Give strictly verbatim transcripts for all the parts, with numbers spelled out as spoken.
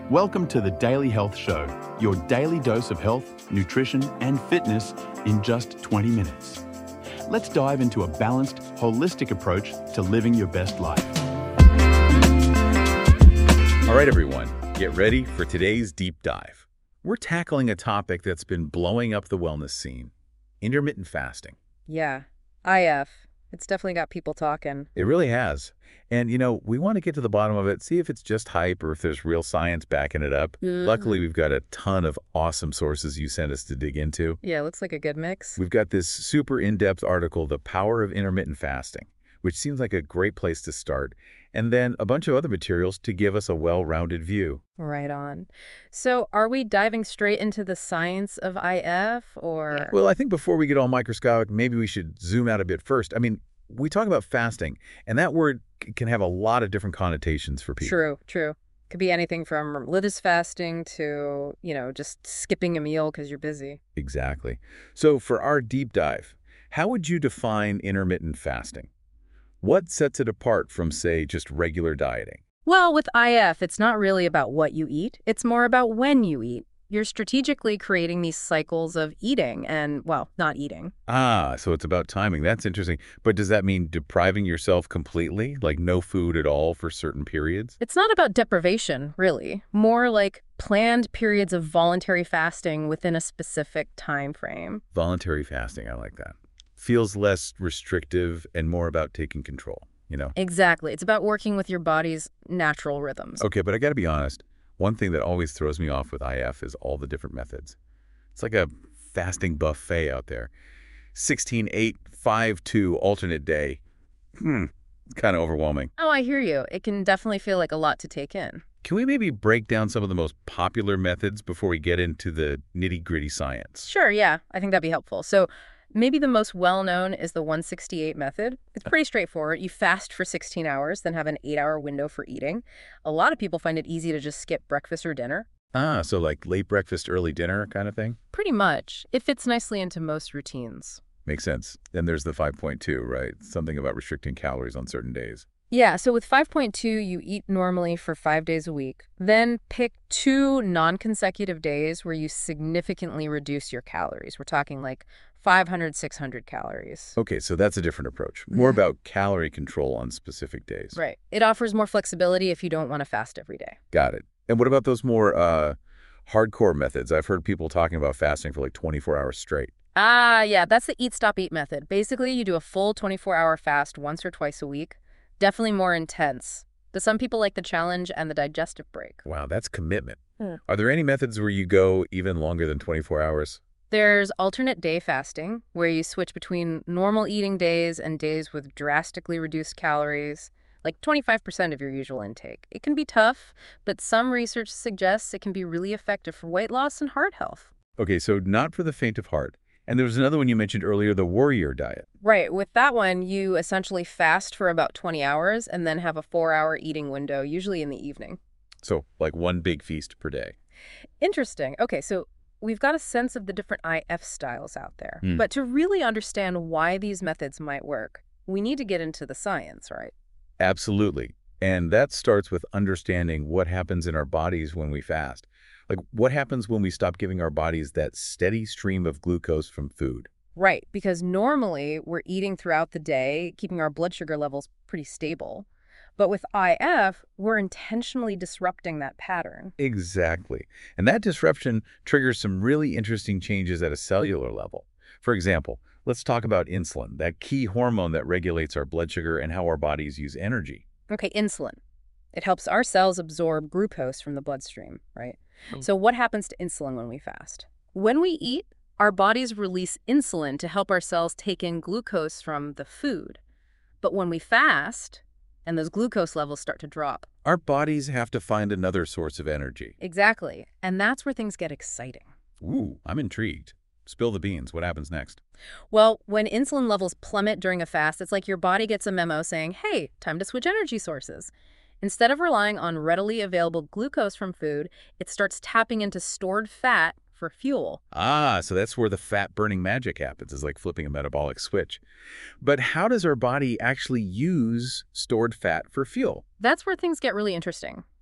Welcome to the Daily Health Show, your daily dose of health, nutrition, and fitness in just twenty minutes. Let's dive into a balanced, holistic approach to living your best life. All right, everyone, get ready for today's deep dive. We're tackling a topic that's been blowing up the wellness scene: intermittent fasting. Yeah, I F. It's definitely got people talking. It really has. And, you know, we want to get to the bottom of it, see if it's just hype or if there's real science backing it up. Mm-hmm. Luckily, we've got a ton of awesome sources you sent us to dig into. Yeah, looks like a good mix. We've got this super in-depth article, The Power of Intermittent Fasting, which seems like a great place to start, and then a bunch of other materials to give us a well-rounded view. Right on. So are we diving straight into the science of I F, or? Well, I think before we get all microscopic, maybe we should zoom out a bit first. I mean, we talk about fasting, and that word c- can have a lot of different connotations for people. True, true. Could be anything from religious fasting to, you know, just skipping a meal because you're busy. Exactly. So for our deep dive, how would you define intermittent fasting? What sets it apart from, say, just regular dieting? Well, with I F, it's not really about what you eat. It's more about when you eat. You're strategically creating these cycles of eating and, well, not eating. Ah, so it's about timing. That's interesting. But does that mean depriving yourself completely, like no food at all for certain periods? It's not about deprivation, really. More like planned periods of voluntary fasting within a specific time frame. Voluntary fasting, I like that. Feels less restrictive and more about taking control, you know? Exactly. It's about working with your body's natural rhythms. Okay, but I got to be honest. One thing that always throws me off with I F is all the different methods. It's like a fasting buffet out there. sixteen eight five two alternate day. Hmm, kind of overwhelming. Oh, I hear you. It can definitely feel like a lot to take in. Can we maybe break down some of the most popular methods before we get into the nitty-gritty science? Sure, yeah. I think that'd be helpful. So maybe the most well-known is the one sixty-eight method. It's pretty straightforward. You fast for sixteen hours, then have an eight-hour window for eating. A lot of people find it easy to just skip breakfast or dinner. Ah, so like late breakfast, early dinner kind of thing? Pretty much. It fits nicely into most routines. Makes sense. Then there's the five point two, right? Something about restricting calories on certain days. Yeah, so with five point two, you eat normally for five days a week. Then pick two non-consecutive days where you significantly reduce your calories. We're talking like five hundred, six hundred calories. Okay, so that's a different approach. More about calorie control on specific days. Right. It offers more flexibility if you don't want to fast every day. Got it. And what about those more uh, hardcore methods? I've heard people talking about fasting for like twenty-four hours straight. Ah, yeah, that's the eat, stop, eat method. Basically, you do a full twenty-four hour fast once or twice a week. Definitely more intense. But some people like the challenge and the digestive break. Wow, that's commitment. Hmm. Are there any methods where you go even longer than twenty-four hours? There's alternate day fasting, where you switch between normal eating days and days with drastically reduced calories, like twenty-five percent of your usual intake. It can be tough, but some research suggests it can be really effective for weight loss and heart health. Okay, so not for the faint of heart. And there was another one you mentioned earlier, the warrior diet. Right. With that one, you essentially fast for about twenty hours and then have a four-hour eating window, usually in the evening. So like one big feast per day. Interesting. Okay, so we've got a sense of the different I F styles out there. Mm. But to really understand why these methods might work, we need to get into the science, right? Absolutely. And that starts with understanding what happens in our bodies when we fast. Like what happens when we stop giving our bodies that steady stream of glucose from food? Right, because normally we're eating throughout the day, keeping our blood sugar levels pretty stable. But with I F, we're intentionally disrupting that pattern. Exactly. And that disruption triggers some really interesting changes at a cellular level. For example, let's talk about insulin, that key hormone that regulates our blood sugar and how our bodies use energy. Okay, insulin. It helps our cells absorb glucose from the bloodstream, right? Oh. So what happens to insulin when we fast? When we eat, our bodies release insulin to help our cells take in glucose from the food. But when we fast, and those glucose levels start to drop. Our bodies have to find another source of energy. Exactly. And that's where things get exciting. Ooh, I'm intrigued. Spill the beans. What happens next? Well, when insulin levels plummet during a fast, it's like your body gets a memo saying, hey, time to switch energy sources. Instead of relying on readily available glucose from food, it starts tapping into stored fat for fuel. Ah, so that's where the fat-burning magic happens. It's like flipping a metabolic switch. But how does our body actually use stored fat for fuel? That's where things get really interesting.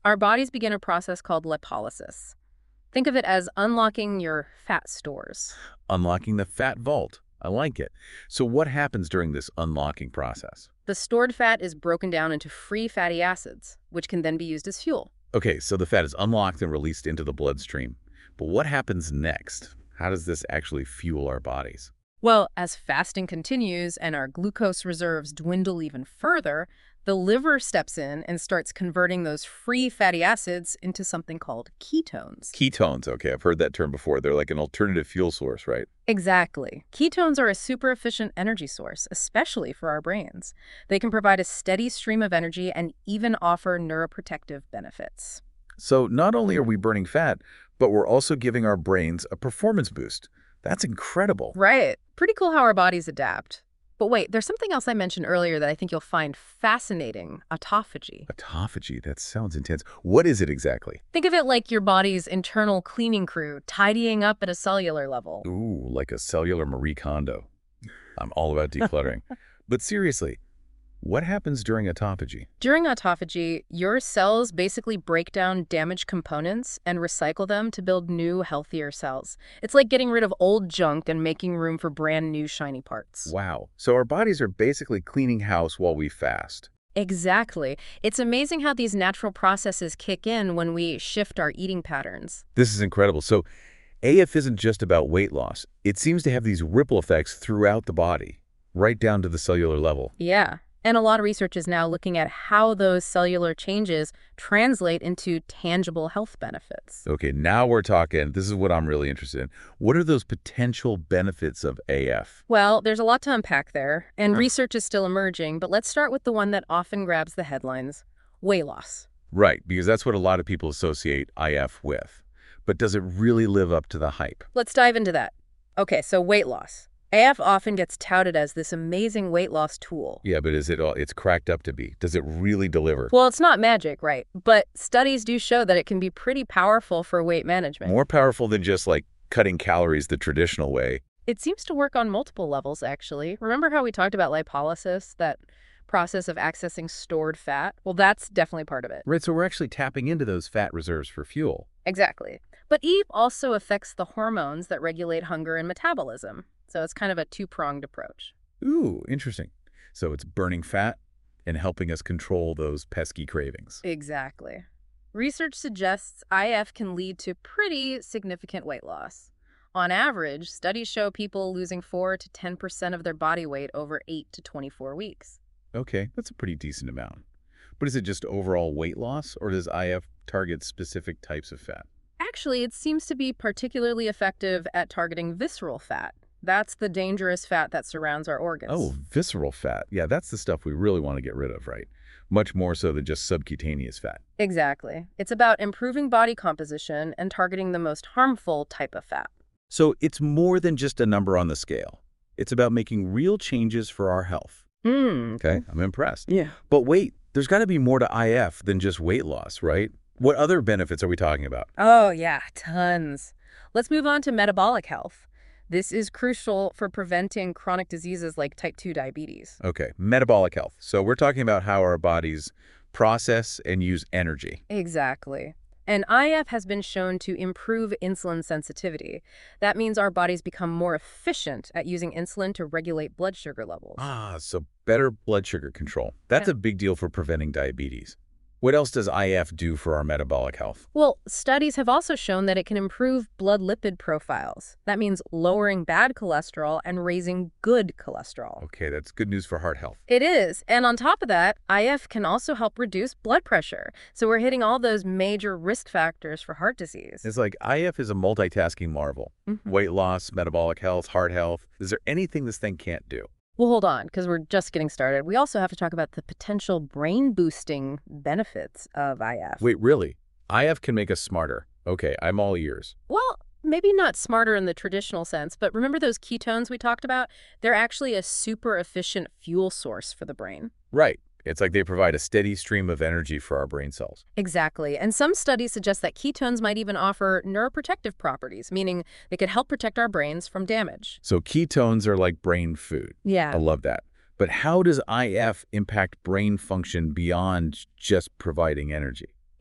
Our bodies begin a process called lipolysis. Think of it as unlocking your fat stores. Unlocking the fat vault. I like it. So what happens during this unlocking process? The stored fat is broken down into free fatty acids, which can then be used as fuel. Okay, so the fat is unlocked and released into the bloodstream. But what happens next? How does this actually fuel our bodies? Well, as fasting continues and our glucose reserves dwindle even further, the liver steps in and starts converting those free fatty acids into something called ketones. Ketones, okay, I've heard that term before. They're like an alternative fuel source, right? Exactly. Ketones are a super efficient energy source, especially for our brains. They can provide a steady stream of energy and even offer neuroprotective benefits. So not only are we burning fat, but we're also giving our brains a performance boost. That's incredible. Right. Pretty cool how our bodies adapt. But wait, there's something else I mentioned earlier that I think you'll find fascinating: autophagy. Autophagy, that sounds intense. What is it exactly? Think of it like your body's internal cleaning crew, tidying up at a cellular level. Ooh, like a cellular Marie Kondo. I'm all about decluttering. But seriously, what happens during autophagy? During autophagy, your cells basically break down damaged components and recycle them to build new, healthier cells. It's like getting rid of old junk and making room for brand new, shiny parts. Wow. So our bodies are basically cleaning house while we fast. Exactly. It's amazing how these natural processes kick in when we shift our eating patterns. This is incredible. So A F isn't just about weight loss. It seems to have these ripple effects throughout the body, right down to the cellular level. Yeah. And a lot of research is now looking at how those cellular changes translate into tangible health benefits. Okay, now we're talking. This is what I'm really interested in. What are those potential benefits of A F? Well, there's a lot to unpack there, and research is still emerging, but let's start with the one that often grabs the headlines: weight loss. Right, because that's what a lot of people associate I F with. But does it really live up to the hype? Let's dive into that. Okay, so weight loss. A F often gets touted as this amazing weight loss tool. Yeah, but is it all, it's cracked up to be? Does it really deliver? Well, it's not magic, right? But studies do show that it can be pretty powerful for weight management. More powerful than just like cutting calories the traditional way. It seems to work on multiple levels, actually. Remember how we talked about lipolysis, that process of accessing stored fat? Well, that's definitely part of it. Right, so we're actually tapping into those fat reserves for fuel. Exactly. But E A P also affects the hormones that regulate hunger and metabolism. So it's kind of a two-pronged approach. Ooh, interesting. So it's burning fat and helping us control those pesky cravings. Exactly. Research suggests I F can lead to pretty significant weight loss. On average, studies show people losing four to ten percent of their body weight over eight to twenty-four weeks. Okay, that's a pretty decent amount. But is it just overall weight loss, or does I F target specific types of fat? Actually, it seems to be particularly effective at targeting visceral fat. That's the dangerous fat that surrounds our organs. Oh, visceral fat. Yeah, that's the stuff we really want to get rid of, right? Much more so than just subcutaneous fat. Exactly. It's about improving body composition and targeting the most harmful type of fat. So it's more than just a number on the scale. It's about making real changes for our health. Hmm. Okay, I'm impressed. Yeah. But wait, there's got to be more to I F than just weight loss, right? What other benefits are we talking about? Oh, yeah, tons. Let's move on to metabolic health. This is crucial for preventing chronic diseases like type two diabetes. Okay, metabolic health. So we're talking about how our bodies process and use energy. Exactly. And I F has been shown to improve insulin sensitivity. That means our bodies become more efficient at using insulin to regulate blood sugar levels. Ah, so better blood sugar control. That's Yeah. a big deal for preventing diabetes. What else does I F do for our metabolic health? Well, studies have also shown that it can improve blood lipid profiles. That means lowering bad cholesterol and raising good cholesterol. Okay, that's good news for heart health. It is. And on top of that, I F can also help reduce blood pressure. So we're hitting all those major risk factors for heart disease. It's like I F is a multitasking marvel. Mhm. Weight loss, metabolic health, heart health. Is there anything this thing can't do? Well, hold on, because we're just getting started. We also have to talk about the potential brain-boosting benefits of I F. Wait, really? I F can make us smarter. Okay, I'm all ears. Well, maybe not smarter in the traditional sense, but remember those ketones we talked about? They're actually a super efficient fuel source for the brain. Right. It's like they provide a steady stream of energy for our brain cells. Exactly. And some studies suggest that ketones might even offer neuroprotective properties, meaning they could help protect our brains from damage. So ketones are like brain food. I Yeah. love that. But how does I F impact brain function beyond just providing energy?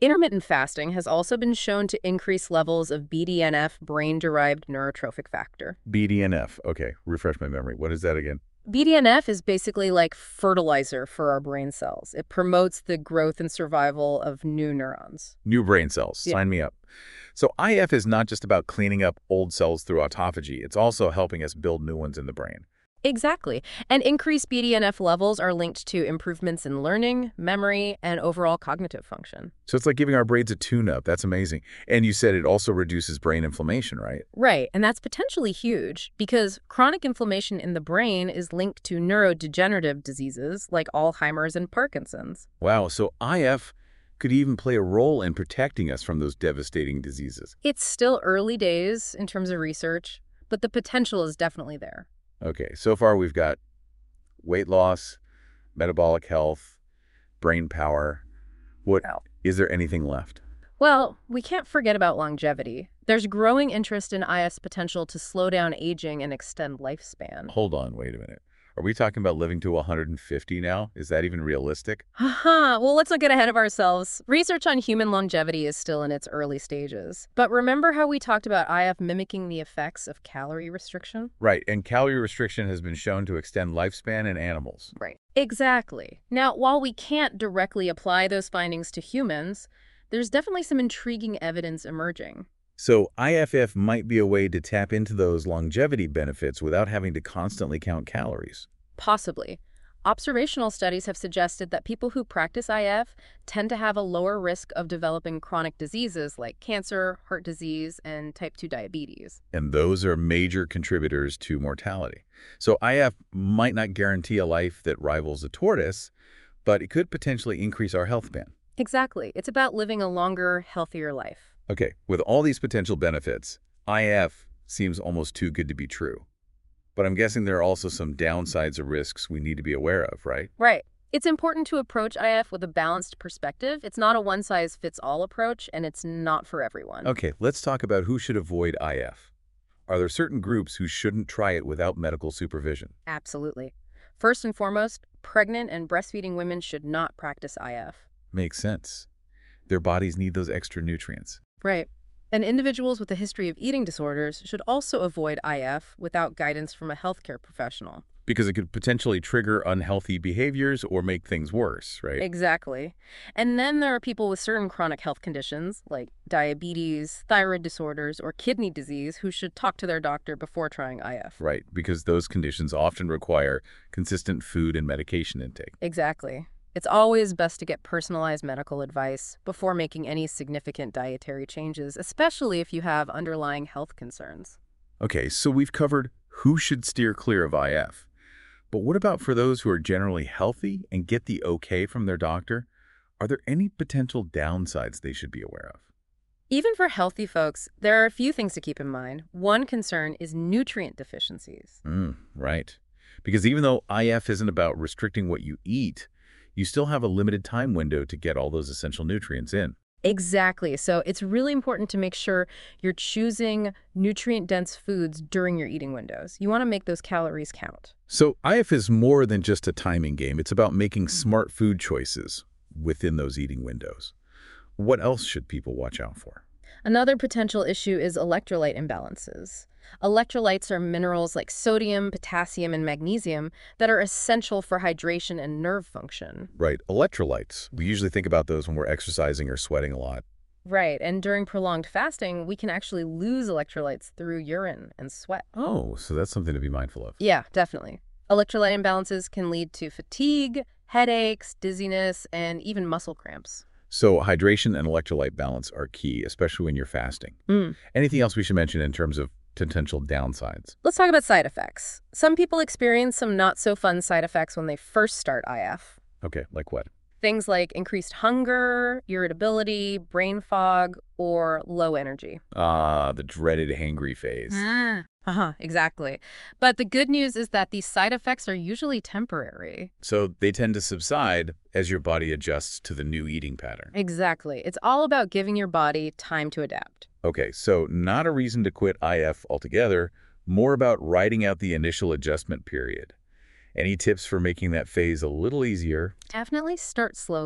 Intermittent fasting has also been shown to increase levels of B D N F, brain-derived neurotrophic factor. B D N F. Okay, refresh my memory. What is that again? B D N F is basically like fertilizer for our brain cells. It promotes the growth and survival of new neurons. New brain cells. Yeah. Sign me up. So I F is not just about cleaning up old cells through autophagy. It's also helping us build new ones in the brain. Exactly. And increased B D N F levels are linked to improvements in learning, memory, and overall cognitive function. So it's like giving our brains a tune-up. That's amazing. And you said it also reduces brain inflammation, right? Right, and that's potentially huge because chronic inflammation in the brain is linked to neurodegenerative diseases like Alzheimer's and Parkinson's. Wow, so I F could even play a role in protecting us from those devastating diseases. It's still early days in terms of research, but the potential is definitely there. Okay, so far we've got weight loss, metabolic health, brain power. What Wow. is there anything left? Well, we can't forget about longevity. There's growing interest in I F's potential to slow down aging and extend lifespan. Hold on, wait a minute. Are we talking about living to one hundred fifty now? Is that even realistic? Haha, well, let's not get ahead of ourselves. Research on human longevity is still in its early stages. But remember how we talked about I F mimicking the effects of calorie restriction? Right, and calorie restriction has been shown to extend lifespan in animals. Right. Exactly. Now, while we can't directly apply those findings to humans, there's definitely some intriguing evidence emerging. So I F F might be a way to tap into those longevity benefits without having to constantly count calories. Possibly. Observational studies have suggested that people who practice I F tend to have a lower risk of developing chronic diseases like cancer, heart disease, and type two diabetes. And those are major contributors to mortality. So I F might not guarantee a life that rivals a tortoise, but it could potentially increase our health span. Exactly. It's about living a longer, healthier life. Okay, with all these potential benefits, I F seems almost too good to be true. But I'm guessing there are also some downsides or risks we need to be aware of, right? Right. It's important to approach I F with a balanced perspective. It's not a one-size-fits-all approach, and it's not for everyone. Okay, let's talk about who should avoid I F. Are there certain groups who shouldn't try it without medical supervision? Absolutely. First and foremost, pregnant and breastfeeding women should not practice I F. Makes sense. Their bodies need those extra nutrients. Right. And individuals with a history of eating disorders should also avoid I F without guidance from a healthcare professional. Because it could potentially trigger unhealthy behaviors or make things worse, right? Exactly. And then there are people with certain chronic health conditions like diabetes, thyroid disorders, or kidney disease who should talk to their doctor before trying I F. Right, because those conditions often require consistent food and medication intake. Exactly. It's always best to get personalized medical advice before making any significant dietary changes, especially if you have underlying health concerns. Okay, so we've covered who should steer clear of I F. But what about for those who are generally healthy and get the okay from their doctor? Are there any potential downsides they should be aware of? Even for healthy folks, there are a few things to keep in mind. One concern is nutrient deficiencies. Mm, right. Because even though I F isn't about restricting what you eat, you still have a limited time window to get all those essential nutrients in. Exactly. So it's really important to make sure you're choosing nutrient-dense foods during your eating windows. You want to make those calories count. So I F is more than just a timing game. It's about making smart food choices within those eating windows. What else should people watch out for? Another potential issue is electrolyte imbalances. Electrolytes are minerals like sodium, potassium, and magnesium that are essential for hydration and nerve function. Right, electrolytes. We usually think about those when we're exercising or sweating a lot. Right, and during prolonged fasting, we can actually lose electrolytes through urine and sweat. Oh, so that's something to be mindful of. Yeah, definitely. Electrolyte imbalances can lead to fatigue, headaches, dizziness, and even muscle cramps. So hydration and electrolyte balance are key, especially when you're fasting. Mm. Anything else we should mention in terms of potential downsides? Let's talk about side effects. Some people experience some not-so-fun side effects when they first start I F. Okay, like what? Things like increased hunger, irritability, brain fog, or low energy. Ah, the dreaded hangry phase. Uh-huh, exactly. But the good news is that these side effects are usually temporary. So they tend to subside as your body adjusts to the new eating pattern. Exactly. It's all about giving your body time to adapt. Okay, so not a reason to quit I F altogether, more about riding out the initial adjustment period. Any tips for making that phase a little easier? Definitely start slowly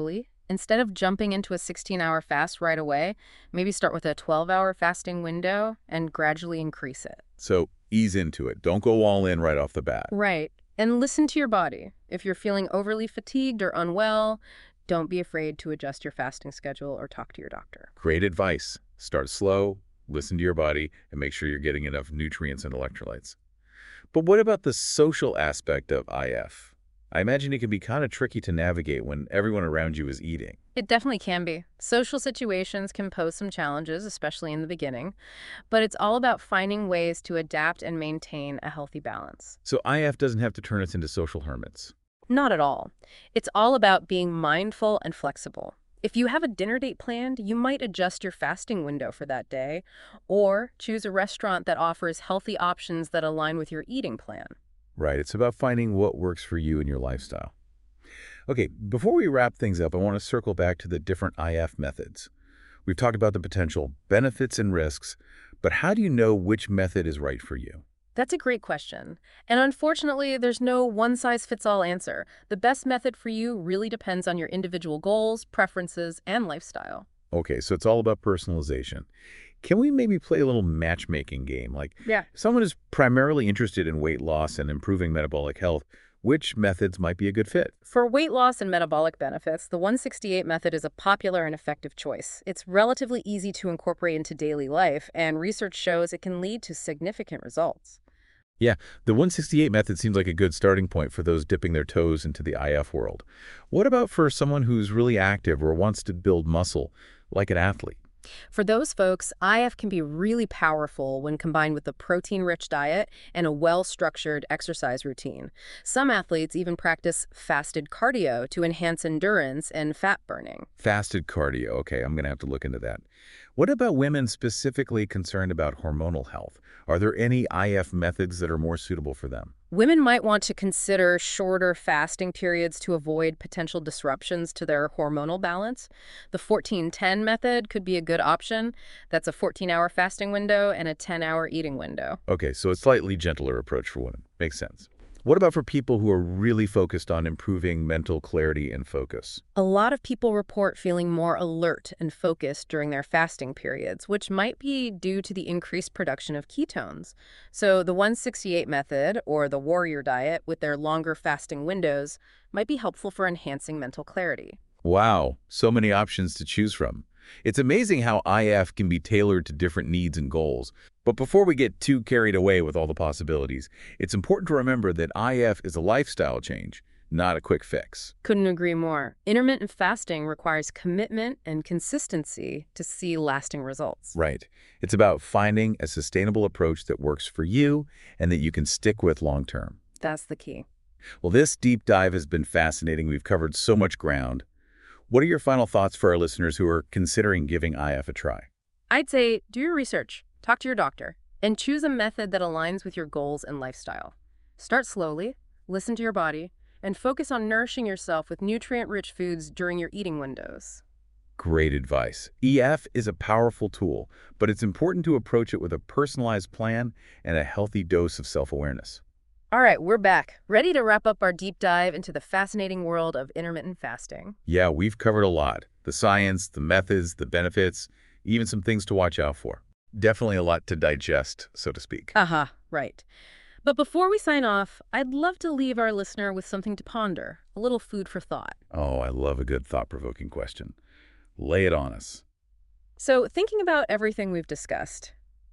Instead of jumping into a sixteen-hour fast right away, maybe start with a twelve-hour fasting window and gradually increase it. So ease into it. Don't go all in right off the bat. Right. And listen to your body. If you're feeling overly fatigued or unwell, don't be afraid to adjust your fasting schedule or talk to your doctor. Great advice. Start slow, listen to your body, and make sure you're getting enough nutrients and electrolytes. But what about the social aspect of I F? I imagine it can be kind of tricky to navigate when everyone around you is eating. It definitely can be. Social situations can pose some challenges, especially in the beginning, but it's all about finding ways to adapt and maintain a healthy balance. So I F doesn't have to turn us into social hermits. Not at all. It's all about being mindful and flexible. If you have a dinner date planned, you might adjust your fasting window for that day, or choose a restaurant that offers healthy options that align with your eating plan. Right. It's about finding what works for you and your lifestyle. Okay, before we wrap things up, I want to circle back to the different I F methods. We've talked about the potential benefits and risks, but how do you know which method is right for you? That's a great question. And unfortunately, there's no one-size-fits-all answer. The best method for you really depends on your individual goals, preferences, and lifestyle. Okay, so it's all about personalization. Can we maybe play a little matchmaking game? Like, Yeah. if someone is primarily interested in weight loss and improving metabolic health, which methods might be a good fit? For weight loss and metabolic benefits, the one sixty-eight method is a popular and effective choice. It's relatively easy to incorporate into daily life, and research shows it can lead to significant results. Yeah, the one sixty-eight method seems like a good starting point for those dipping their toes into the I F world. What about for someone who's really active or wants to build muscle, like an athlete? For those folks, I F can be really powerful when combined with a protein-rich diet and a well-structured exercise routine. Some athletes even practice fasted cardio to enhance endurance and fat burning. Fasted cardio. Okay, I'm going to have to look into that. What about women specifically concerned about hormonal health? Are there any I F methods that are more suitable for them? Women might want to consider shorter fasting periods to avoid potential disruptions to their hormonal balance. The fourteen ten method could be a good option. That's a fourteen-hour fasting window and a ten-hour eating window. Okay, so a slightly gentler approach for women. Makes sense. What about for people who are really focused on improving mental clarity and focus? A lot of people report feeling more alert and focused during their fasting periods, which might be due to the increased production of ketones. So the one sixty-eight method, or the warrior diet, with their longer fasting windows, might be helpful for enhancing mental clarity. Wow, so many options to choose from. It's amazing how I F can be tailored to different needs and goals. But before we get too carried away with all the possibilities, it's important to remember that I F is a lifestyle change, not a quick fix. Couldn't agree more. Intermittent fasting requires commitment and consistency to see lasting results. Right. It's about finding a sustainable approach that works for you and that you can stick with long term. That's the key. Well, this deep dive has been fascinating. We've covered so much ground. What are your final thoughts for our listeners who are considering giving I F a try? I'd say do your research, talk to your doctor, and choose a method that aligns with your goals and lifestyle. Start slowly, listen to your body, and focus on nourishing yourself with nutrient-rich foods during your eating windows. Great advice. E F is a powerful tool, but it's important to approach it with a personalized plan and a healthy dose of self-awareness. All right, we're back, ready to wrap up our deep dive into the fascinating world of intermittent fasting. Yeah, we've covered a lot. The science, the methods, the benefits, even some things to watch out for. Definitely a lot to digest, so to speak. Aha, uh-huh, right. But before we sign off, I'd love to leave our listener with something to ponder, a little food for thought. Oh, I love a good thought-provoking question. Lay it on us. So, thinking about everything we've discussed,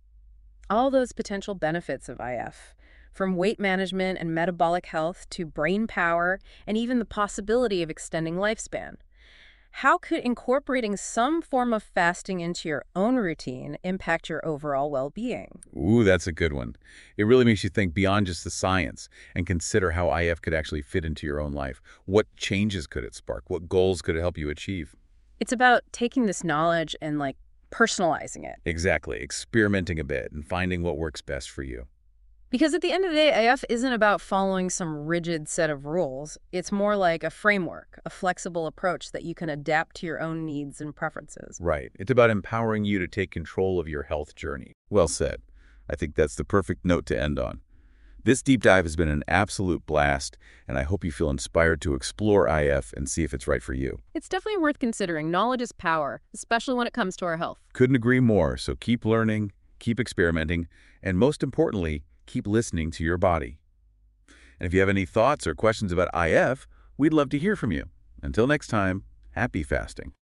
all those potential benefits of I F, from weight management and metabolic health to brain power and even the possibility of extending lifespan. How could incorporating some form of fasting into your own routine impact your overall well-being? Ooh, that's a good one. It really makes you think beyond just the science and consider how I F could actually fit into your own life. What changes could it spark? What goals could it help you achieve? It's about taking this knowledge and, like, personalizing it. Exactly. Experimenting a bit and finding what works best for you. Because at the end of the day, I F isn't about following some rigid set of rules. It's more like a framework, a flexible approach that you can adapt to your own needs and preferences. Right. It's about empowering you to take control of your health journey. Well said. I think that's the perfect note to end on. This deep dive has been an absolute blast, and I hope you feel inspired to explore I F and see if it's right for you. It's definitely worth considering. Knowledge is power, especially when it comes to our health. Couldn't agree more, so keep learning, keep experimenting, and most importantly, keep listening to your body. And if you have any thoughts or questions about I F, we'd love to hear from you. Until next time, happy fasting.